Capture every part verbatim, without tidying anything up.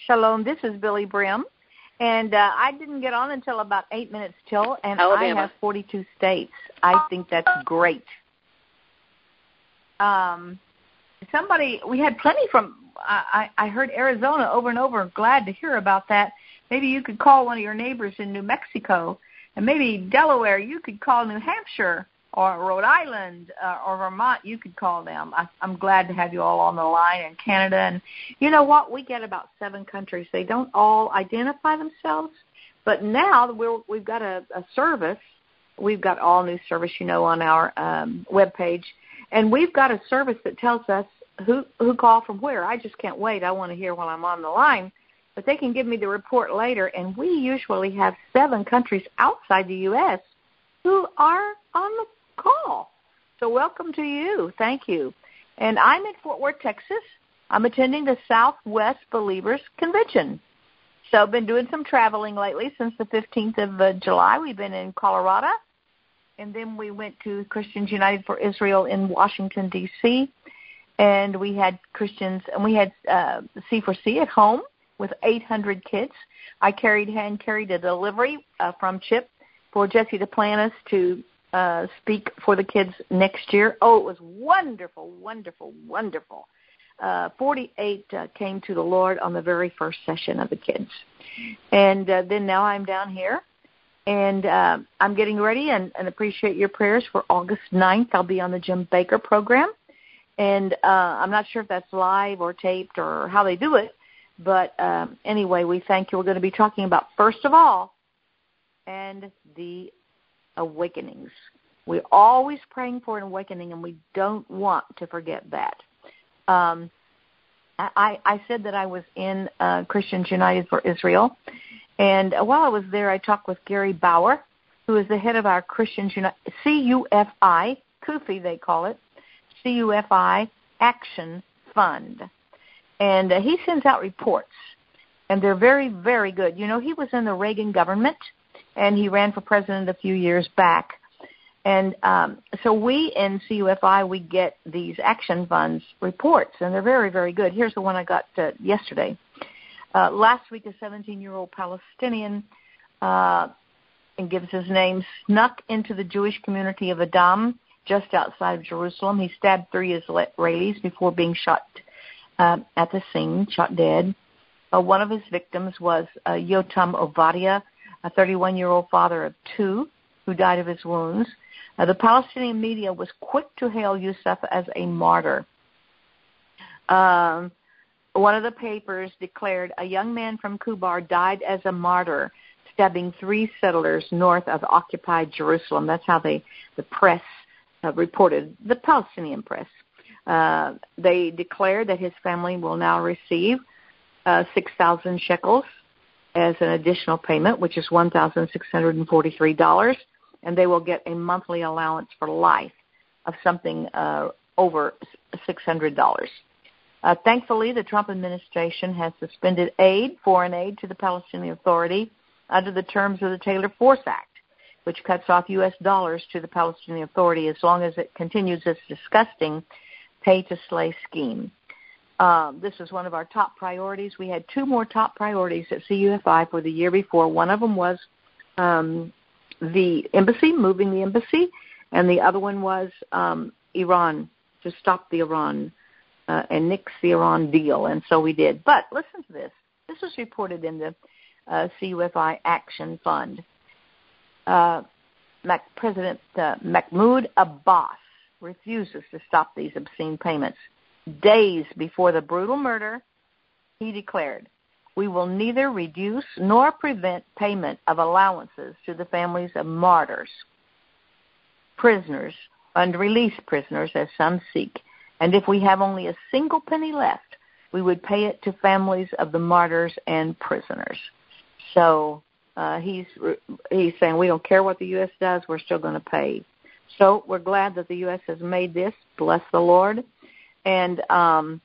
Shalom. This is Billy Brim. And uh, I didn't get on until about eight minutes till, and Alabama. I have forty-two states. I think that's great. Um, somebody, we had plenty from, I, I heard Arizona over and over. Glad to hear about that. Maybe you could call one of your neighbors in New Mexico, and maybe Delaware. You could call New Hampshire or Rhode Island uh, or Vermont. You could call them. I, I'm glad to have you all on the line, and Canada. And you know what? We get about seven countries. They don't all identify themselves, but now we're, we've got a, a service. We've got all new service, you know, on our um, webpage. And we've got a service that tells us who who called from where. I just can't wait. I want to hear while I'm on the line. But they can give me the report later. And we usually have seven countries outside the U S who are on the call. So welcome to you. Thank you. And I'm in Fort Worth, Texas. I'm attending the Southwest Believers Convention. So I've been doing some traveling lately since the fifteenth of uh, July. We've been in Colorado. And then we went to Christians United for Israel in Washington, D C, and we had Christians, and we had uh, C four C at home with eight hundred kids. I carried, hand carried a delivery uh, from Chip for Jesse Duplantis to uh, speak for the kids next year. Oh, it was wonderful, wonderful, wonderful. Uh, forty-eight uh, came to the Lord on the very first session of the kids. And uh, then now I'm down here. And uh, I'm getting ready and, and appreciate your prayers for August ninth. I'll be on the Jim Baker program. And uh, I'm not sure if that's live or taped or how they do it. But um, anyway, we thank you. We're going to be talking about, first of all, and the awakenings. We're always praying for an awakening, and we don't want to forget that. Um, I, I said that I was in uh, Christians United for Israel. And while I was there, I talked with Gary Bauer, who is the head of our Christians United, C U F I, C U F I they call it, C U F I Action Fund. And uh, he sends out reports, and they're very, very good. You know, he was in the Reagan government, and he ran for president a few years back. And um, so we in C U F I, we get these Action Funds reports, and they're very, very good. Here's the one I got uh, yesterday. Uh, last week, a seventeen-year-old Palestinian, uh, and gives his name, snuck into the Jewish community of Adam, just outside of Jerusalem. He stabbed three Israelis before being shot uh, at the scene, shot dead. Uh, one of his victims was uh, Yotam Ovadia, a thirty-one-year-old father of two, who died of his wounds. Uh, the Palestinian media was quick to hail Yusuf as a martyr. Um, One of the papers declared a young man from Kubar died as a martyr, stabbing three settlers north of occupied Jerusalem. That's how they, the press uh, reported, the Palestinian press. Uh, they declared that his family will now receive uh, six thousand shekels as an additional payment, which is one thousand six hundred forty-three dollars, and they will get a monthly allowance for life of something uh, over six hundred dollars. Uh, thankfully, the Trump administration has suspended aid, foreign aid, to the Palestinian Authority under the terms of the Taylor Force Act, which cuts off U S dollars to the Palestinian Authority as long as it continues its disgusting pay-to-slay scheme. Um, this is one of our top priorities. We had two more top priorities at C U F I for the year before. One of them was um, the embassy, moving the embassy, and the other one was um, Iran, to stop the Iran Uh, and nix the Iran deal, and so we did. But listen to this. This was reported in the uh, C U F I Action Fund. Uh, Mac, President uh, Mahmoud Abbas refuses to stop these obscene payments. Days before the brutal murder, he declared, "We will neither reduce nor prevent payment of allowances to the families of martyrs, prisoners, and released prisoners, as some seek. And if we have only a single penny left, we would pay it to families of the martyrs and prisoners." So uh, he's he's saying we don't care what the U S does, we're still going to pay. So we're glad that the U S has made this. Bless the Lord. And um,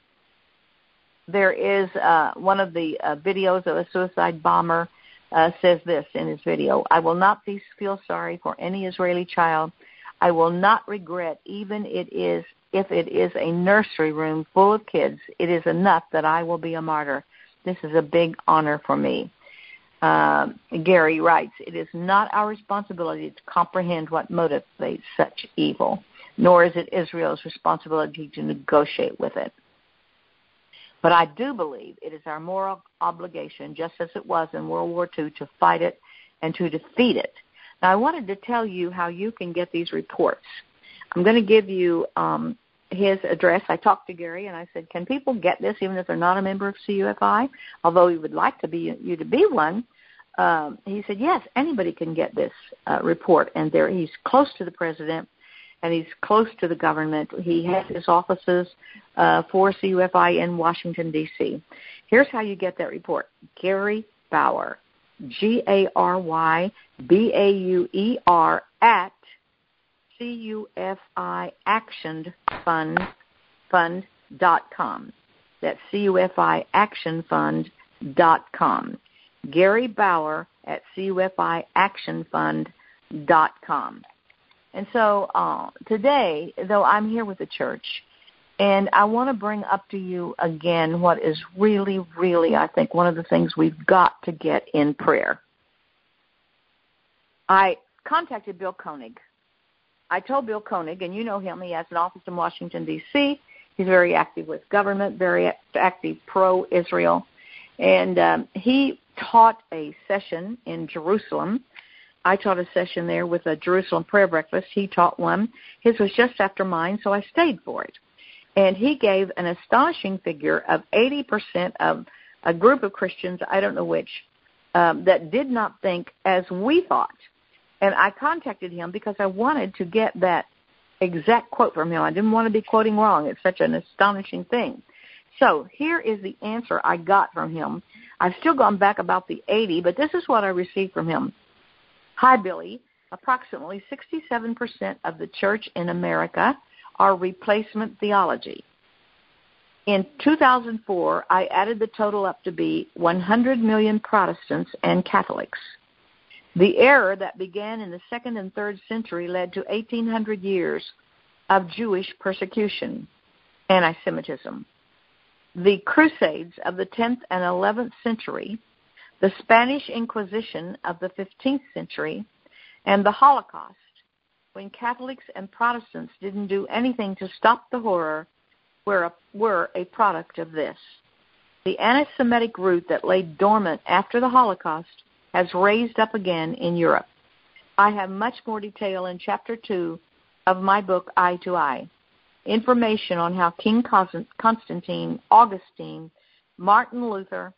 there is uh, one of the uh, videos of a suicide bomber uh, says this in his video: "I will not be, feel sorry for any Israeli child. I will not regret even it is if it is a nursery room full of kids. It is enough that I will be a martyr. This is a big honor for me. Uh, Gary writes, it is not our responsibility to comprehend what motivates such evil, nor is it Israel's responsibility to negotiate with it. But I do believe it is our moral obligation, just as it was in World War Two, to fight it and to defeat it. Now, I wanted to tell you how you can get these reports. I'm going to give you um, his address. I talked to Gary, and I said, can people get this even if they're not a member of C U F I, although we would like to be you to be one? Um, he said, yes, anybody can get this uh, report. And there, he's close to the president, and he's close to the government. He has his offices uh, for C U F I in Washington, D C Here's how you get that report. Gary Bauer, G A R Y B A U E R, at C U F I Action Fund, fund dot com. That's C U F I Action Fund dot com. Gary Bauer at C U F I Action Fund dot com. And so uh, today, though I'm here with the church, and I want to bring up to you again what is really, really, I think, one of the things we've got to get in prayer. I contacted Bill Koenig. I told Bill Koenig, and you know him, he has an office in Washington, D C He's very active with government, very active pro-Israel. And um, he taught a session in Jerusalem. I taught a session there with a Jerusalem prayer breakfast. He taught one. His was just after mine, so I stayed for it. And he gave an astonishing figure of eighty percent of a group of Christians, I don't know which, um, that did not think as we thought. And I contacted him because I wanted to get that exact quote from him. I didn't want to be quoting wrong. It's such an astonishing thing. So here is the answer I got from him. I've still gone back about the eighty, but this is what I received from him. Hi, Billy. Approximately sixty-seven percent of the church in America are replacement theology. In two thousand four, I added the total up to be one hundred million Protestants and Catholics. The error that began in the second and third century led to eighteen hundred years of Jewish persecution, anti-Semitism. The Crusades of the tenth and eleventh century, the Spanish Inquisition of the fifteenth century, and the Holocaust, when Catholics and Protestants didn't do anything to stop the horror, were a, were a product of this. The anti-Semitic root that lay dormant after the Holocaust has raised up again in Europe. I have much more detail in Chapter two of my book, Eye to Eye. Information on how King Constantine, Augustine, Martin Luther,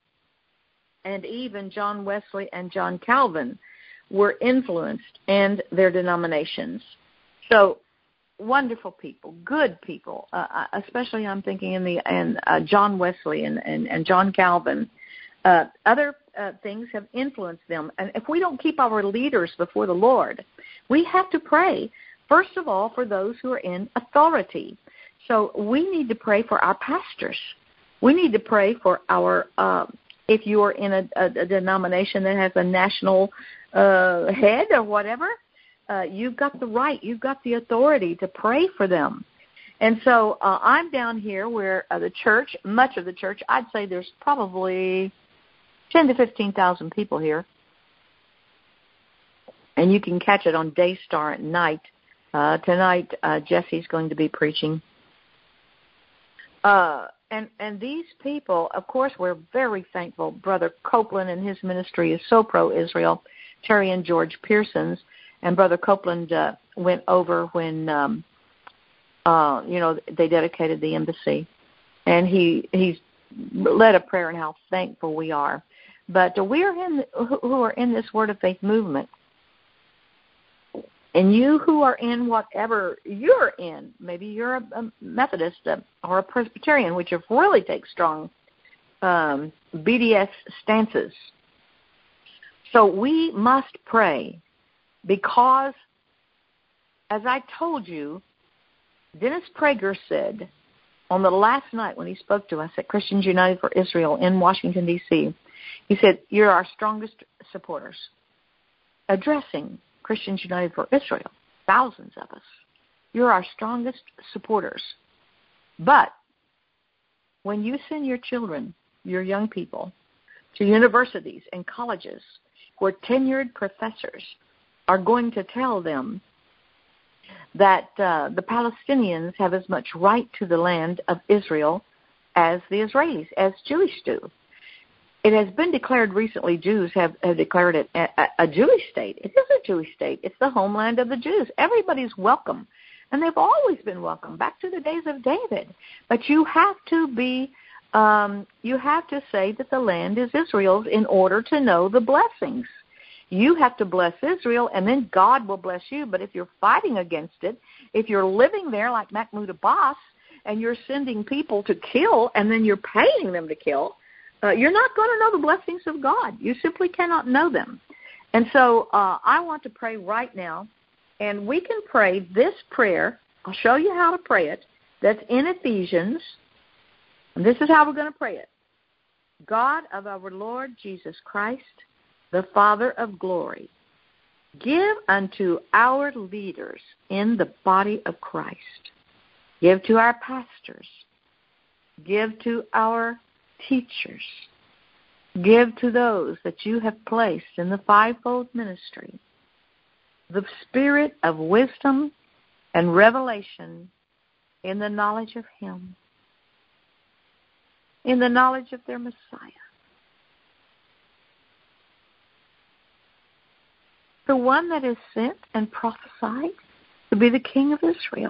and even John Wesley and John Calvin were influenced, and their denominations. So, wonderful people, good people, uh, especially I'm thinking in the and uh, John Wesley and, and, and John Calvin. Uh, other uh, things have influenced them. And if we don't keep our leaders before the Lord, we have to pray, first of all, for those who are in authority. So we need to pray for our pastors. We need to pray for our, uh, if you are in a, a, a denomination that has a national uh, head or whatever, uh, you've got the right, you've got the authority to pray for them. And so uh, I'm down here where uh, the church, much of the church, I'd say there's probably ten to fifteen thousand people here. And you can catch it on Daystar at night. Uh, tonight, uh, Jesse's going to be preaching. Uh, and, and these people, of course, we're very thankful. Brother Copeland and his ministry is so pro-Israel. Terry and George Pearsons. And Brother Copeland uh, went over when, um, uh, you know, they dedicated the embassy. And he he's led a prayer and how thankful we are. But uh, we are in, who are in this Word of Faith movement. And you who are in whatever you're in, maybe you're a, a Methodist uh, or a Presbyterian, which have really take strong um, B D S stances. So we must pray because, as I told you, Dennis Prager said on the last night when he spoke to us at Christians United for Israel in Washington, D C, he said, you're our strongest supporters. Addressing Christians United for Israel, thousands of us. You're our strongest supporters. But when you send your children your young people to universities and colleges where tenured professors are going to tell them that uh, the Palestinians have as much right to the land of Israel as the Israelis, as Jewish do. It has been declared recently, Jews have, have declared it a, a Jewish state. It is a Jewish state. It's the homeland of the Jews. Everybody's welcome. And they've always been welcome, back to the days of David. But you have to be, um, you have to say that the land is Israel's in order to know the blessings. You have to bless Israel, and then God will bless you. But if you're fighting against it, if you're living there like Mahmoud Abbas, and you're sending people to kill, and then you're paying them to kill, uh, you're not going to know the blessings of God. You simply cannot know them. And so uh, I want to pray right now, and we can pray this prayer. I'll show you how to pray it. That's in Ephesians. And this is how we're going to pray it. God of our Lord Jesus Christ, the Father of glory, give unto our leaders in the body of Christ. Give to our pastors. Give to our teachers. Give to those that you have placed in the fivefold ministry the spirit of wisdom and revelation in the knowledge of Him, in the knowledge of their Messiah. The one that is sent and prophesied to be the King of Israel.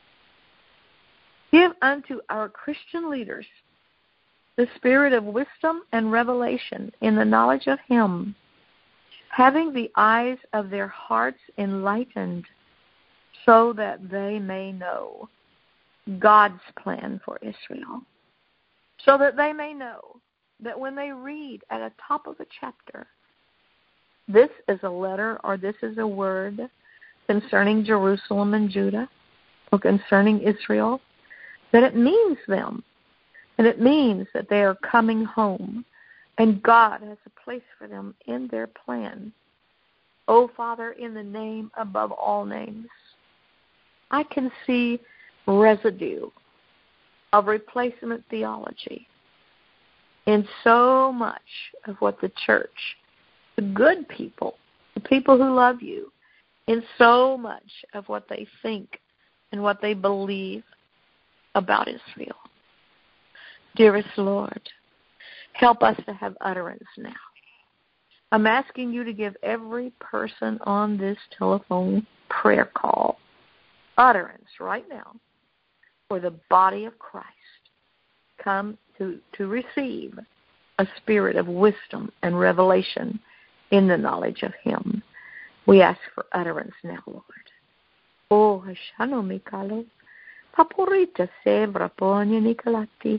Give unto our Christian leaders the spirit of wisdom and revelation in the knowledge of Him, having the eyes of their hearts enlightened so that they may know God's plan for Israel, so that they may know that when they read at the top of a chapter, this is a letter or this is a word concerning Jerusalem and Judah or concerning Israel, that it means them, and it means that they are coming home, and God has a place for them in their plan. Oh, Father, in the name above all names, I can see residue of replacement theology in so much of what the church, the good people, the people who love you, in so much of what they think and what they believe about Israel. Dearest Lord, help us to have utterance now. I'm asking you to give every person on this telephone prayer call utterance right now for the body of Christ. Come to, to receive a spirit of wisdom and revelation in the knowledge of Him. We ask for utterance now, Lord. Oh, Hashano Mikalo, Paporita Sebra Ponya Nicolati,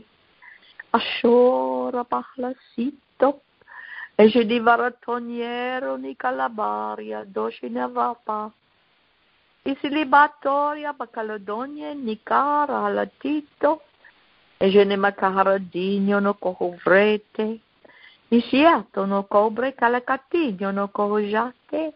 Ashora Bahlasito, Ejedivaratonero Nicalabaria, Doshinavapa, Isilibatoria Bacalodonia, Nicara Latito, Ejenemacaradino no Cohovrete, Isiato no Cobre Calacatigno no Cohojate,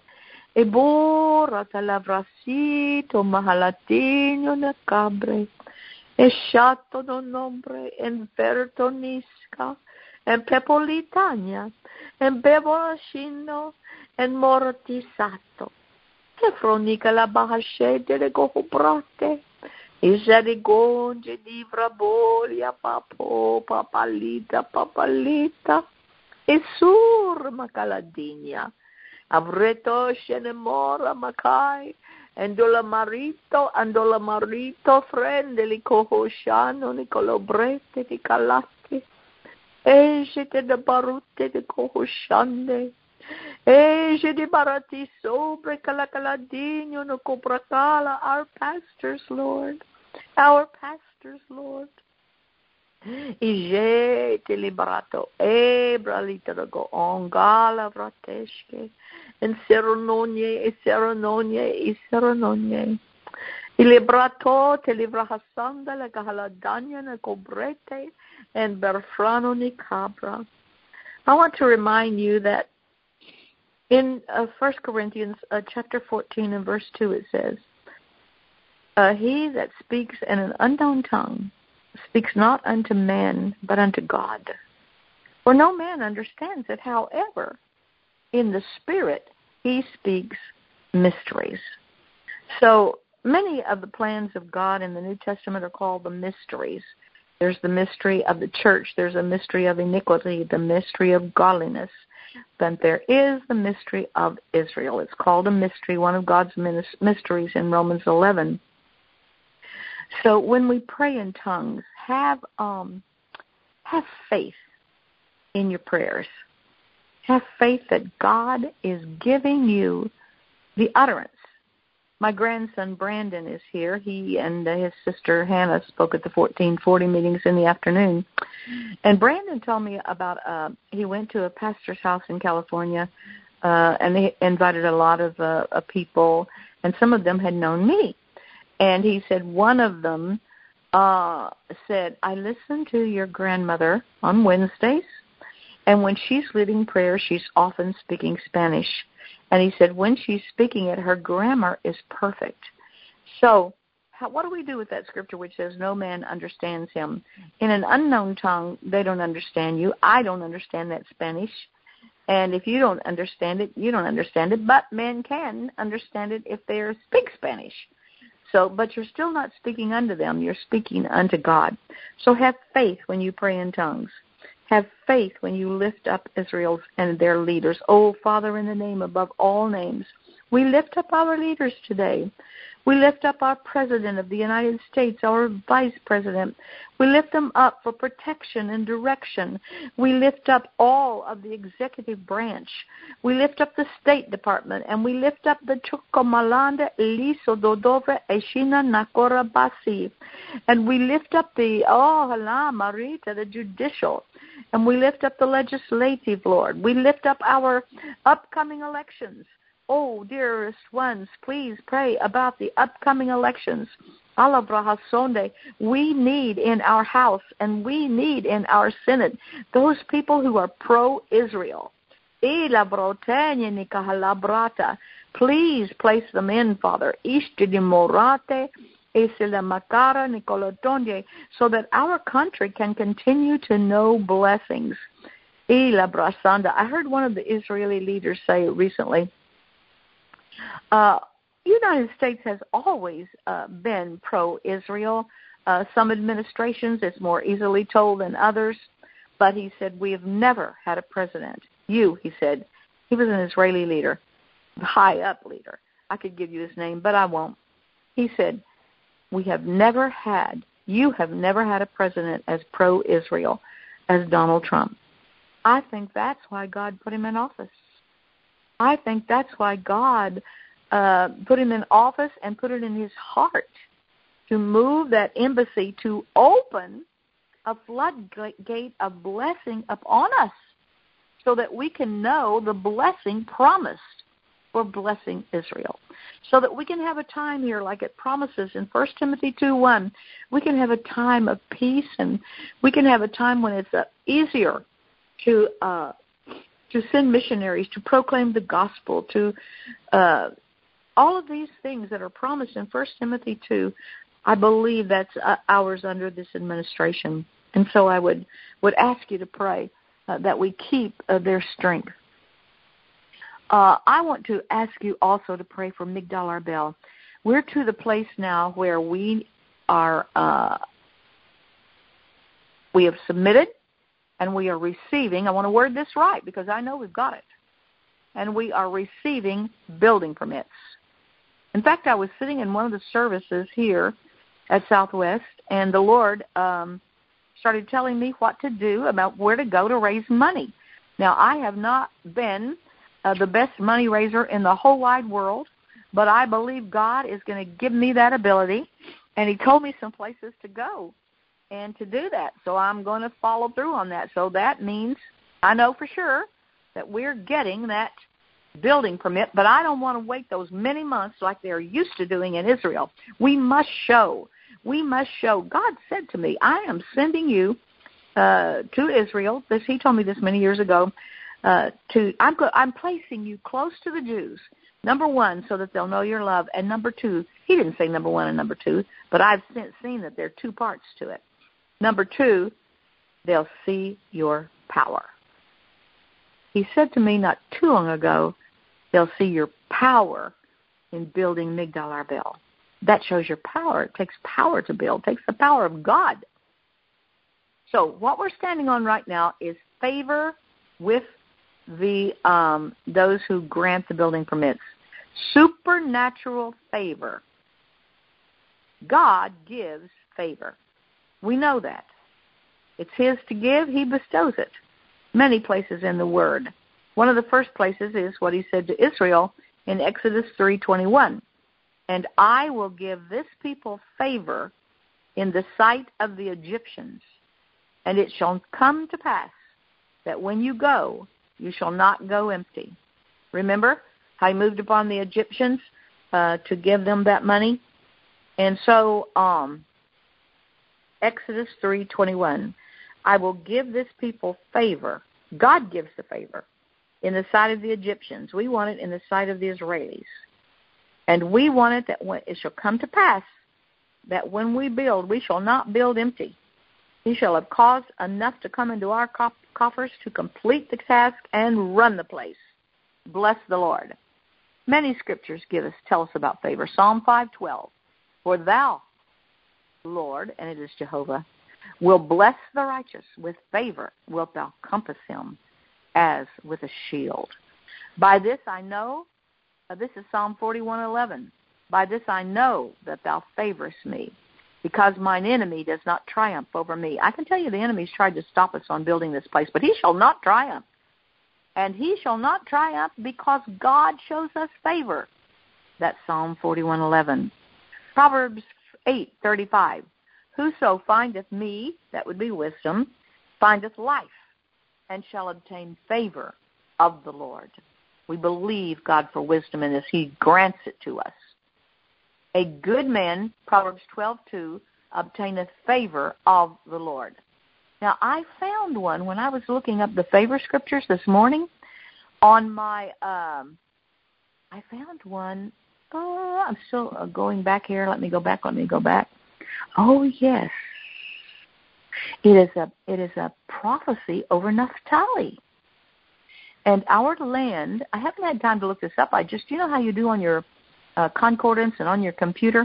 Ebora Talavrasito Mahalatigno ne Cabre, Esciato no Nombre, Enverto Nisca, en Pepolitania, en Bevolacino, en Mortisato, e Fronica la Bahascete le Cohobrate, Iserigonge di Vrabolia, Papo, Papalita, Papalita, e Sur Macaladinia, Avreto Scenemora Macai, Andola Marito, Andola Marito, Frendeli Cohosciano, Nicolobrete di Calatti, Esce de Barute de Cohosciande, Esce di Barati Sobre Calacaladino, no Cobracala, our pastors, Lord, our pastors, Lord. Ije te liberato, ebralita da go ongala vrateshke, en serononie, e serononie, e serononie. Il librato te livra hasanda la gahaladanya na cobrete, and berfrano ni cabra. I want to remind you that in uh, First Corinthians uh, chapter fourteen and verse two it says, uh, he that speaks in an unknown tongue speaks not unto man, but unto God. For no man understands it. However, in the Spirit, he speaks mysteries. So many of the plans of God in the New Testament are called the mysteries. There's the mystery of the church. There's a mystery of iniquity, the mystery of godliness. But there is the mystery of Israel. It's called a mystery, one of God's mysteries in Romans eleven. So when we pray in tongues, have um, have faith in your prayers. Have faith that God is giving you the utterance. My grandson Brandon is here. He and uh, his sister Hannah spoke at the fourteen forty meetings in the afternoon. And Brandon told me about, uh, he went to a pastor's house in California, uh, and they invited a lot of uh, uh, people, and some of them had known me. And he said one of them uh, said, I listen to your grandmother on Wednesdays, and when she's leading prayer, she's often speaking Spanish. And he said when she's speaking it, her grammar is perfect. So how, what do we do with that scripture which says no man understands him? In an unknown tongue, they don't understand you. I don't understand that Spanish. And if you don't understand it, you don't understand it. But men can understand it if they speak Spanish. So, but you're still not speaking unto them. You're speaking unto God. So have faith when you pray in tongues. Have faith when you lift up Israel and their leaders. Oh, Father, in the name above all names, we lift up our leaders today. We lift up our President of the United States, our Vice President. We lift them up for protection and direction. We lift up all of the executive branch. We lift up the State Department, and we lift up the Chukomalanda, Eliso, Dodova, Eshina, Nakora, Basi. And we lift up the, oh, Hala, Marita, the judicial. And we lift up the legislative, Lord. We lift up our upcoming elections. Oh, dearest ones, please pray about the upcoming elections. We need in our House and we need in our Senate those people who are pro-Israel. Please place them in, Father, so that our country can continue to know blessings. I heard one of the Israeli leaders say recently, Uh, United States has always uh, been pro-Israel. Uh, some administrations, it's more easily told than others. But he said, we have never had a president. You, he said, he was an Israeli leader, high-up leader. I could give you his name, but I won't. He said, we have never had, you have never had a president as pro-Israel as Donald Trump. I think that's why God put him in office. I think that's why God uh, put him in office and put it in his heart to move that embassy to open a floodgate of blessing upon us so that we can know the blessing promised for blessing Israel. So that we can have a time here like it promises in First Timothy two one. We can have a time of peace, and we can have a time when it's uh, easier to uh, to send missionaries, to proclaim the gospel, to uh, all of these things that are promised in First Timothy two. I believe that's uh, ours under this administration. And so I would, would ask you to pray uh, that we keep uh, their strength. Uh, I want to ask you also to pray for Migdal Arbel. We're to the place now where we are, uh, we have submitted and we are receiving. I want to word this right because I know we've got it. And we are receiving building permits. In fact, I was sitting in one of the services here at Southwest, and the Lord um, started telling me what to do about where to go to raise money. Now, I have not been uh, the best money raiser in the whole wide world, but I believe God is going to give me that ability, and he told me some places to go and to do that. So I'm going to follow through on that. So that means I know for sure that we're getting that building permit, but I don't want to wait those many months like they're used to doing in Israel. We must show. We must show. God said to me, I am sending you uh, to Israel. This, he told me this many years ago. Uh, to I'm, go, I'm placing you close to the Jews. Number one, so that they'll know your love. And number two, he didn't say number one and number two, but I've since seen that there are two parts to it. Number two, they'll see your power. He said to me not too long ago, they'll see your power in building Migdal Arbel. That shows your power. It takes power to build. It takes the power of God. So what we're standing on right now is favor with the um, those who grant the building permits. Supernatural favor. God gives favor. We know that. It's His to give. He bestows it. Many places in the Word. One of the first places is what He said to Israel in Exodus three twenty-one. And I will give this people favor in the sight of the Egyptians. And it shall come to pass that when you go, you shall not go empty. Remember how He moved upon the Egyptians uh, to give them that money? And so, um, Exodus three twenty-one, I will give this people favor. God gives the favor in the sight of the Egyptians. We want it in the sight of the Israelis. And we want it that when it shall come to pass that when we build, we shall not build empty. He shall have caused enough to come into our coffers to complete the task and run the place. Bless the Lord. Many scriptures give us, tell us about favor. Psalm five twelve. For thou, Lord, and it is Jehovah, will bless the righteous. With favor wilt thou compass him as with a shield. By this I know, uh, this is Psalm forty-one eleven. By this I know that thou favorest me, because mine enemy does not triumph over me. I can tell you the enemy's tried to stop us on building this place, but he shall not triumph. And he shall not triumph because God shows us favor. That's Psalm forty-one eleven. Proverbs eight thirty-five. Whoso findeth me, that would be wisdom, findeth life, and shall obtain favor of the Lord. We believe God for wisdom in this. He grants it to us. A good man, Proverbs twelve two, obtaineth favor of the Lord. Now, I found one when I was looking up the favor scriptures this morning on my, um, I found one, oh, I'm still going back here. Let me go back, let me go back. Oh, yes. It is a, it is a prophecy over Naphtali. And our land, I haven't had time to look this up. I just, you know how you do on your uh, concordance and on your computer?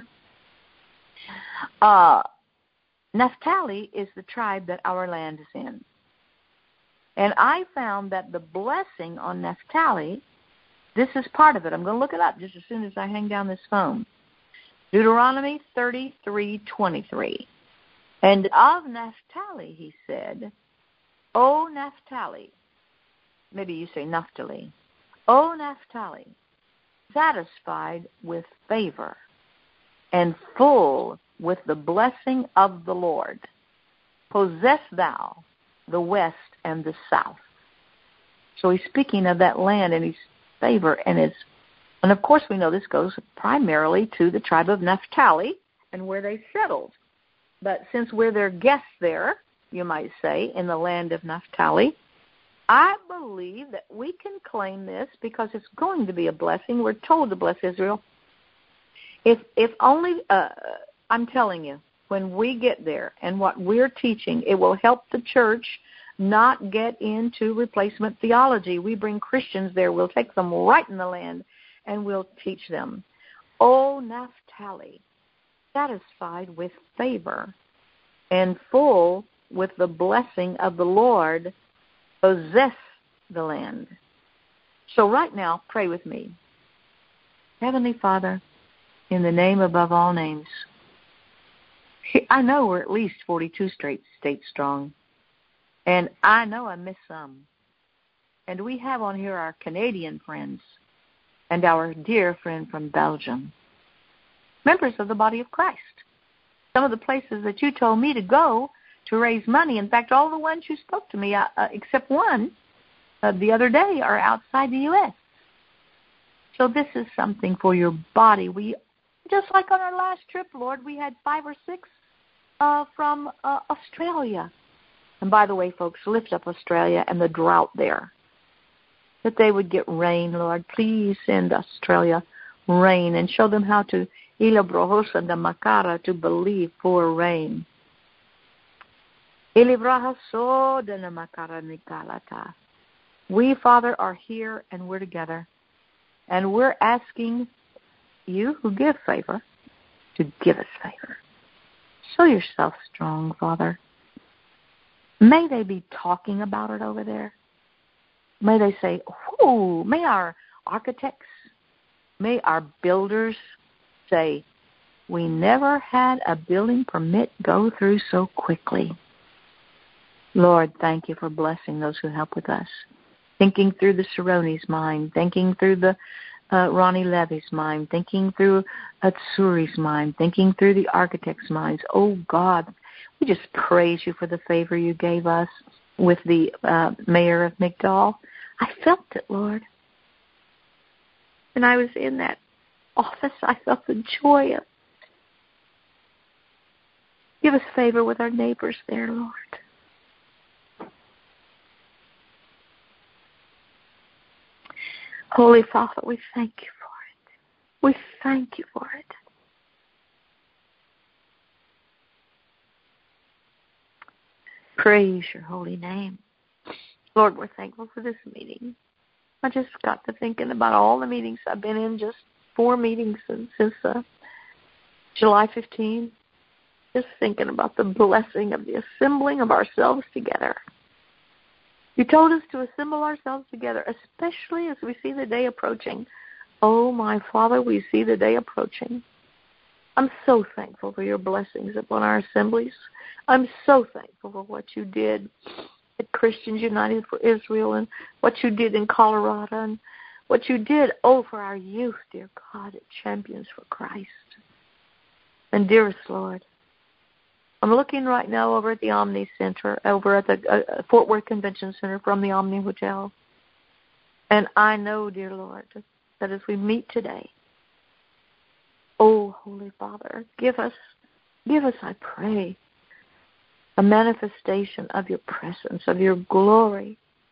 Uh, Naphtali is the tribe that our land is in. And I found that the blessing on Naphtali, this is part of it. I'm going to look it up just as soon as I hang down this phone. Deuteronomy thirty-three twenty-three. And of Naphtali, he said, O Naphtali, maybe you say Naphtali, O Naphtali, satisfied with favor and full with the blessing of the Lord, possess thou the west and the south. So he's speaking of that land and his favor, and it's, and of course we know this goes primarily to the tribe of Naphtali and where they settled. But since we're their guests there, you might say, in the land of Naphtali, I believe that we can claim this because it's going to be a blessing. We're told to bless Israel. If if only, uh, I'm telling you, when we get there and what we're teaching, it will help the church not get into replacement theology. We bring Christians there. We'll take them right in the land and we'll teach them. O Naphtali, satisfied with favor and full with the blessing of the Lord, possess the land. So right now, pray with me. Heavenly Father, in the name above all names, I know we're at least forty-two straight states strong, and I know I missed some. And we have on here our Canadian friends and our dear friend from Belgium, members of the body of Christ. Some of the places that you told me to go to raise money, in fact, all the ones you spoke to me, uh, except one, uh, the other day, are outside the U S So this is something for your body. We, just like on our last trip, Lord, we had five or six uh, from uh, Australia. And by the way, folks, lift up Australia and the drought there, that they would get rain, Lord. Please send Australia rain and show them how to ila brohosa da makara to believe for rain. Ilibraha so da makara nikalata. We, Father, are here and we're together. And we're asking you who give favor to give us favor. Show yourself strong, Father. May they be talking about it over there. May they say, ooh, may our architects, may our builders say, we never had a building permit go through so quickly. Lord, thank you for blessing those who help with us. Thinking through the Cerrone's mind, thinking through the uh, Ronnie Levy's mind, thinking through Atsuri's mind, thinking through the architects' minds. Oh, God, we just praise you for the favor you gave us with the uh, mayor of Migdal. I felt it, Lord. When I was in that office, I felt the joy of. Give us favor with our neighbors there, Lord. Holy Father, we thank you for it. We thank you for it. Praise your holy name. Lord, we're thankful for this meeting. I just got to thinking about all the meetings I've been in, just four meetings since, since uh, July fifteenth. Just thinking about the blessing of the assembling of ourselves together. You told us to assemble ourselves together, especially as we see the day approaching. Oh, my Father, we see the day approaching. I'm so thankful for your blessings upon our assemblies. I'm so thankful for what you did at Christians United for Israel and what you did in Colorado and what you did, oh, for our youth, dear God, at Champions for Christ. And dearest Lord, I'm looking right now over at the Omni Center, over at the uh, Fort Worth Convention Center from the Omni Hotel. And I know, dear Lord, that as we meet today, oh, Holy Father, give us, give us, I pray, a manifestation of your presence, of your glory.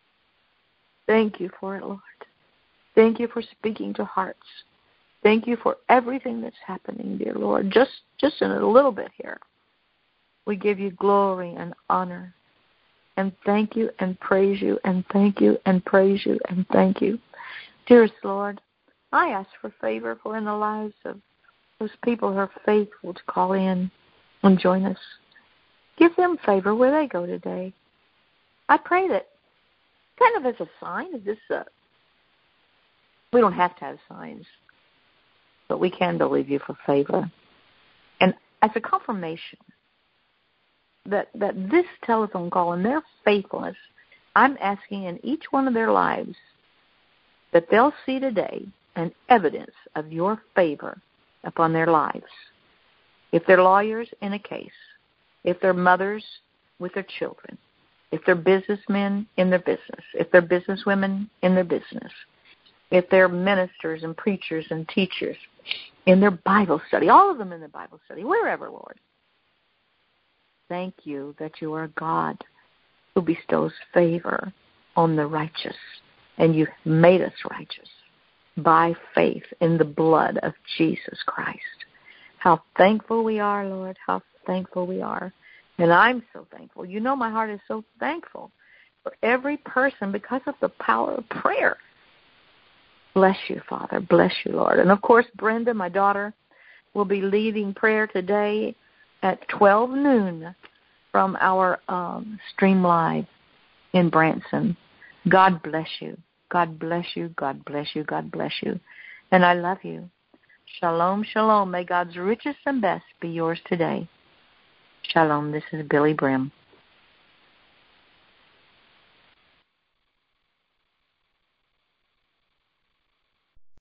Thank you for it, Lord. Thank you for speaking to hearts. Thank you for everything that's happening, dear Lord, just, just in a little bit here. We give you glory and honor, and thank you and praise you, and thank you and praise you, and thank you. Dearest Lord, I ask for favor for in the lives of those people who are faithful to call in and join us. Give them favor where they go today. I pray that kind of as a sign of this, uh, we don't have to have signs, but we can believe you for favor. And as a confirmation that, that this telephone call and their faithfulness, I'm asking in each one of their lives that they'll see today an evidence of your favor upon their lives. If they're lawyers in a case, if they're mothers with their children, if they're businessmen in their business, if they're businesswomen in their business, if they're ministers and preachers and teachers in their Bible study, all of them in their Bible study, wherever, Lord. Thank you that you are a God who bestows favor on the righteous, and you made us righteous by faith in the blood of Jesus Christ. How thankful we are, Lord, how thankful we are. And I'm so thankful. You know my heart is so thankful for every person because of the power of prayer. Bless you, Father. Bless you, Lord. And, of course, Brenda, my daughter, will be leading prayer today at twelve noon from our um, stream live in Branson. God bless you. God bless you. God bless you. God bless you. And I love you. Shalom, shalom. May God's richest and best be yours today. Shalom. This is Billy Brim.